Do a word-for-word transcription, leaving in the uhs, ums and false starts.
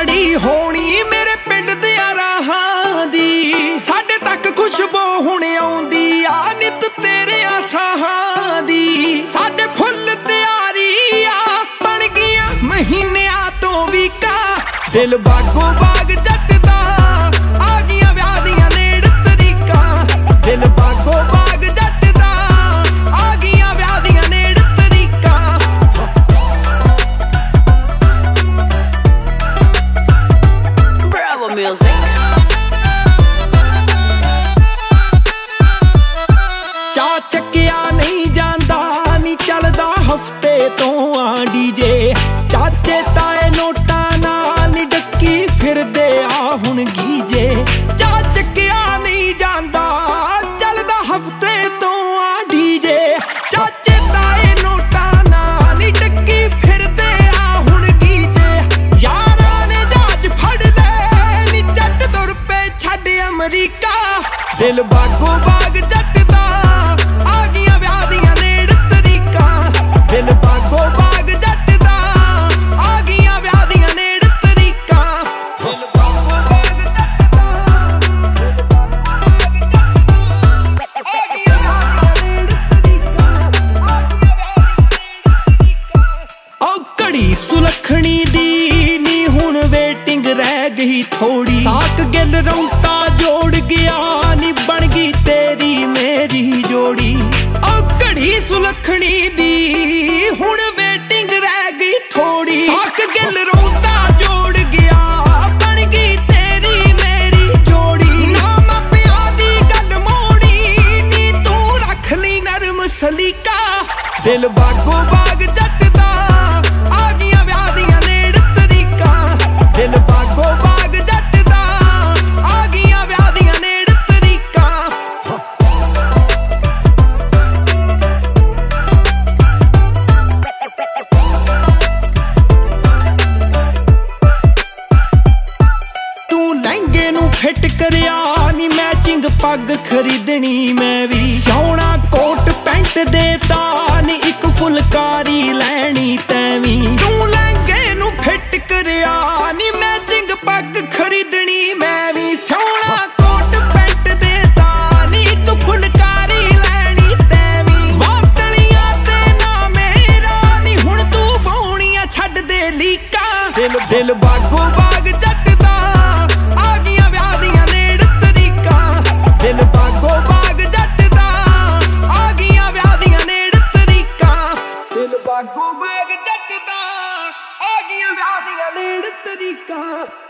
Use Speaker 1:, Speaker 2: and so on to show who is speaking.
Speaker 1: ਚੜੀ ਹੋਣੀ ਮੇਰੇ ਪਿੰਡ ਦੇ ਰਾਹਾਂ ਦੀ। ਸਾਡੇ ਤੱਕ ਖੁਸ਼ਬੂ ਹੁਣ ਆਉਂਦੀ ਆ ਨਿਤ ਤੇਰੇ ਸਾਹਾਂ ਦੀ। ਸਾਡੇ ਫੁੱਲ ਤਿਆਰੀ ਆ ਬਣ ਗਈਆਂ ਮਹੀਨਿਆਂ ਤੋਂ ਵੀ ਕਾ। ਦਿਲ ਬਾਗੋ ਬਾਗ ਜੱਟ ਦਾ ਆ ਗਈਆਂ ਵਿਆਹ ਦੀਆਂ ਨੇੜ ਤਰੀਕਾਂ। ਦਿਲ ਬਾਗੋ ਬਾਗ ਜੱਟ ਦਾ ਆ ਗਈਆਂ ਵਿਆਹ ਦੀਆਂ ਨੇੜ ਤਰੀਕਾਂ।
Speaker 2: Bravo music।
Speaker 1: ਚਾਅ ਚੱਕਿਆ ਨਹੀਂ ਜਾਂਦਾ ਨੀ ਚੱਲਦਾ ਹਫਤੇ ਤੋਂ ਆ ਡੀਜੇ। ਚਾਚੇ ਤਾਏ ਨੋਟਾਂ ਨਾਲ ਨੀ ਡੱਕੀ ਫਿਰਦੇ ਆ ਹੁਣ ਗੀਜੇ। ਚਾਅ ਚੱਕਿਆ ਨਹੀਂ ਜਾਂਦਾ ਚੱਲਦਾ ਹਫਤੇ ਤੋਂ ਆ ਡੀਜੇ। ਚਾਚੇ ਤਾਏ ਨੋਟਾਂ ਨਾਲ ਨੀ ਡੱਕੀ ਫਿਰਦੇ ਆ ਹੁਣ ਗੀਜੇ। ਯਾਰਾਂ ਨੇ ਜਹਾਜ਼ ਫੜ ਲੈ ਨੀ ਜੱਟ ਤੁਰ ਪਏ ਛੱਡ ਅਮਰੀਕਾ। ਦਿਲ ਬਾਗੋ ਬਾਗ ਜੱਟ ਦਾ ਆ ਗਈਆਂ ਵਿਆਹ ਦੀਆਂ ਨੇੜ ਤਰੀਕਾਂ। ਦਿਲ ਬਾਗੋ ਬਾਗ ਜੱਟ ਦਾ ਆ ਗਈਆਂ ਵਿਆਹ ਦੀਆਂ ਨੇੜ ਤਰੀਕਾਂ। ਦਿਲ ਬਾਗੋ ਬਾਗ ਜੱਟ ਦਾ ਦਿਲ ਬਾਗੋ ਘੜੀ ਸੁਲੱਖਣੀ ਦੀ ਨੀ ਹੁਣ ਵੇਟਿੰਗ ਰਹਿ ਗਈ ਥੋੜੀ। ਸਾਕ ਗਿੱਲ ਰੌਂਟਾ ਜੋੜ ਗਿਆ ਨੀ ਬਣ ਗਈ ਤੇਰੀ ਮੇਰੀ ਜੋੜੀ। ਓ ਘੜੀ ਸੁਲੱਖਣੀ ਦੀ ਹੁਣ ਵੇਟਿੰਗ ਰਹਿ ਗਈ ਥੋੜੀ। ਸਾਕ ਗਿੱਲ ਰੌਂਟਾ ਜੋੜ ਗਿਆ ਬਣ ਗਈ ਤੇਰੀ ਮੇਰੀ ਜੋੜੀ। ਨਾ ਮਾਪਿਆਂ ਦੀ ਗੱਲ ਮੋੜੀ ਨੀ ਤੂੰ ਰੱਖ ਲਈ ਨਰਮ ਸਲੀਕਾ। ਦਿਲ ਬਾਗੋ ਬਾਗ ਜੱਟ ਦਾ ਆ ਗਈਆਂ ਵਿਆਹ ਦੀਆਂ ਨੇੜ ਤਰੀਕਾਂ। ਦਿਲ ਬਾਗੋ ਬਾਗ ਜੱਟ ਦਾ ਆ ਗਈਆਂ ਵਿਆਹ ਦੀਆਂ ਨੇੜ ਤਰੀਕਾਂ। ਤੂੰ ਲਹਿੰਗੇ ਨੂੰ ਫਿੱਟ ਕਰਿਆ ਨੀ ਮੈਚਿੰਗ ਪੱਗ ਖਰੀਦਣੀ ਮੈਂ ਵੀ। ਸੋਹਣਾ ਕੋਟ ਪੈਂਟ ਦੇਤਾ ਨੀ ਇੱਕ ਫੁਲਕਾਰੀ ਲੈਣੀ ਤੈਂ ਵੀ। ਤੂੰ ਲਹਿੰਗੇ ਨੂੰ ਫਿੱਟ ਕਰਿਆ ਨੀ ਮੈਚਿੰਗ ਪੱਗ ਖਰੀਦਣੀ ਮੈਂ ਵੀ। ਸੋਹਣਾ ਕੋਟ ਪੈਂਟ ਦੇਤਾ ਨੀ ਇੱਕ ਫੁਲਕਾਰੀ ਲੈਣੀ ਤੈਂ ਵੀ। ਵਾਟਲੀਆਂ ਤੇ ਨਾ ਮੇਰਾ ਨੀ ਹੁਣ ਤੂੰ ਪਾਉਣੀਆਂ ਛੱਡ ਦੇ ਲੀਕਾਂ। ਦਿਲ ਦਿਲ ਬਾਗੋ ਬਾਗ ਜੱਟ ਦਾ ਆ ਗਈਆਂ ਵਿਆਹ ਦੀਆਂ ਨੇੜ ਤਰੀਕਾਂ। ਦਿਲ ਬਾਗੋ ਬਾਗ ਜੱਟ ਦਾ ਆ ਗਈਆਂ ਵਿਆਹ ਦੀਆਂ ਨੇੜ ਤਰੀਕਾਂ। ਦਿਲ ਬਾਗੋ ਬਾਗ ਜੱਟ ਦਾ ਆ ਗਈਆਂ ਵਿਆਹ ਦੀਆਂ ਨੇੜ ਤਰੀਕਾਂ।